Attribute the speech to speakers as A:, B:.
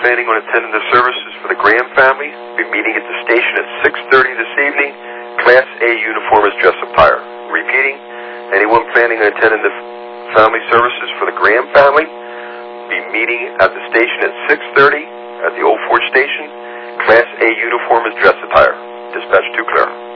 A: planning on attending the services for the Graham family, be meeting at the station at 6:30 this evening. Class A uniform is dress attire. Repeating, anyone planning on attending the family services for the Graham family, be meeting at the station at 6:30 at the Old Fort Station. Class A uniform is dress attire. Dispatch 2 clear.